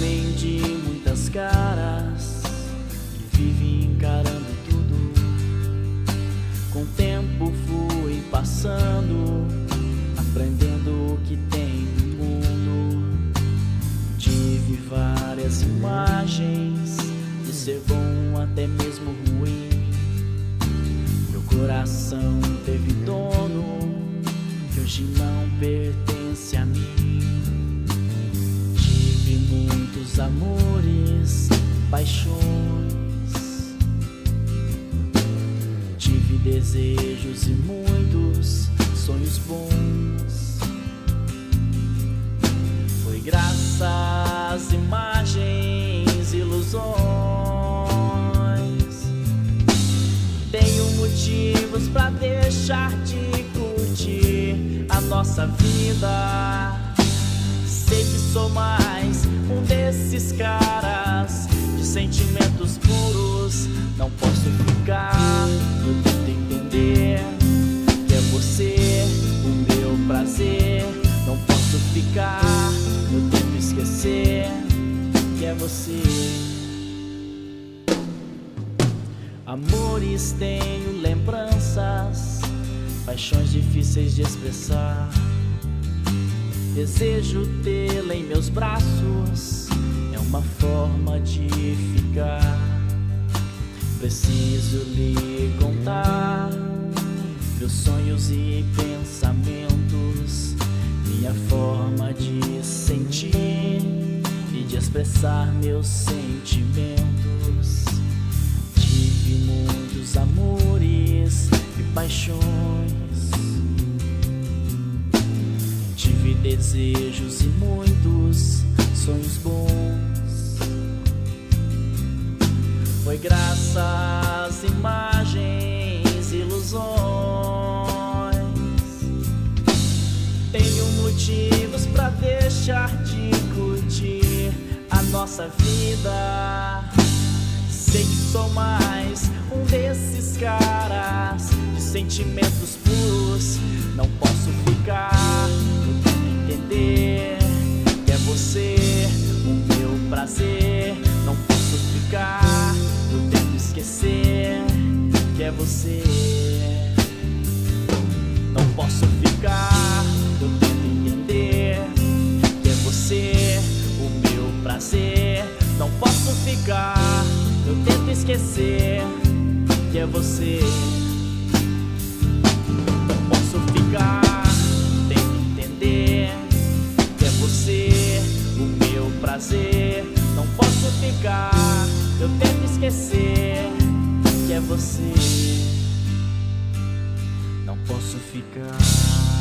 homem de muitas caras, que vive encarando tudo. Com o tempo fui passando, aprendendo o que tem no mundo. Tive várias imagens de ser bom até mesmo ruim. Meu coração teve dono que hoje não pertence a mim. Tive muitos amores, paixões, tive desejos e muitos sonhos bons. Foi graças às imagens, ilusões. Tenho motivos pra deixar de curtir a nossa vida. Sei que sou mais um desses caras de sentimentos puros. Não posso ficar, eu tento entender que é você o meu prazer. Não posso ficar, eu tento esquecer que é você. Amores tenho lembranças, paixões difíceis de expressar. Desejo tê-la em meus braços, é uma forma de ficar. Preciso lhe contar meus sonhos e pensamentos, minha forma de sentir e de expressar meus sentimentos. Tive muitos amores e paixões, tive desejos e muitos sonhos bons. Foi graças às imagens, ilusões. Tenho motivos pra deixar de curtir a nossa vida. Sei que sou mais um desses caras de sentimentos puros. Não posso ficar, eu tento entender que é você o meu prazer. Não posso ficar, eu tento esquecer que é você. Não posso ficar, eu tento entender que é você o meu prazer. Não posso ficar, eu tento esquecer que é você. Não posso ficar, tento entender que é você o meu prazer. Não posso ficar, eu tento esquecer que é você. Não posso ficar.